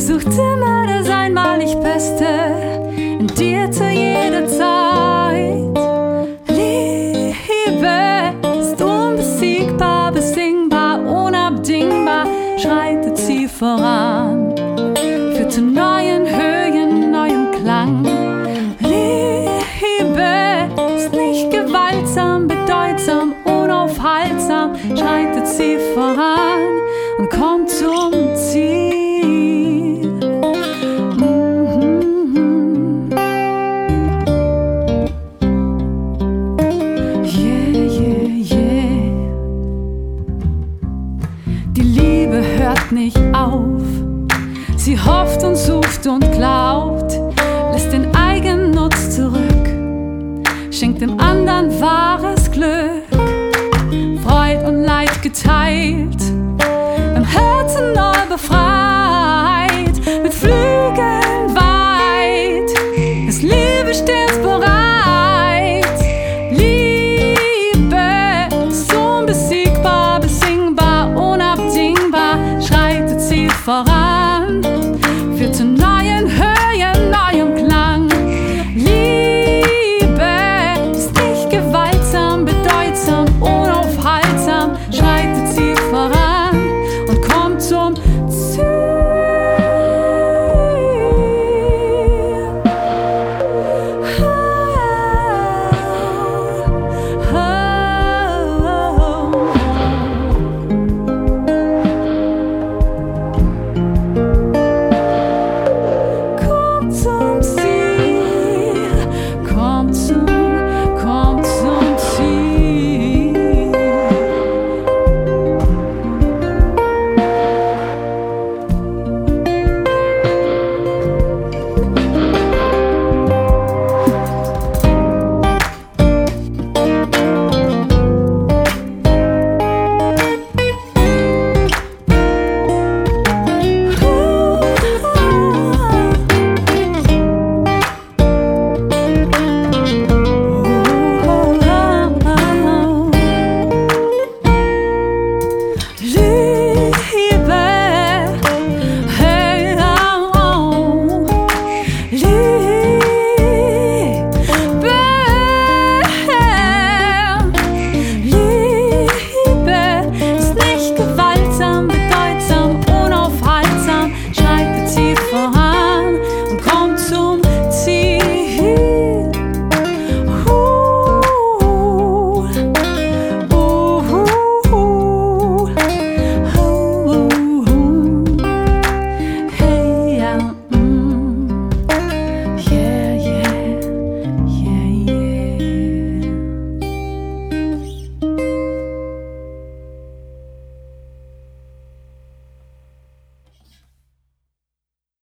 sucht immer das einmalig Beste in dir zu jeder Zeit. Liebe ist unbesiegbar, besingbar, unabdingbar, schreitet sie voran, führt zu neuen Höhen, neuem Klang. Liebe ist nicht gewaltsam, bedeutsam, unaufhaltsam, schreitet sie voran und kommt zum Ziel. Die Liebe hört nicht auf, sie hofft und sucht und glaubt, lässt den Eigennutz zurück, schenkt dem anderen wahres Glück, Freud und Leid geteilt, im Herzen neu befreit, mit Flügeln weit, ist Liebe stets bereit. Liebe ist unbesiegbar, besingbar, unabdingbar, schreitet sie voran.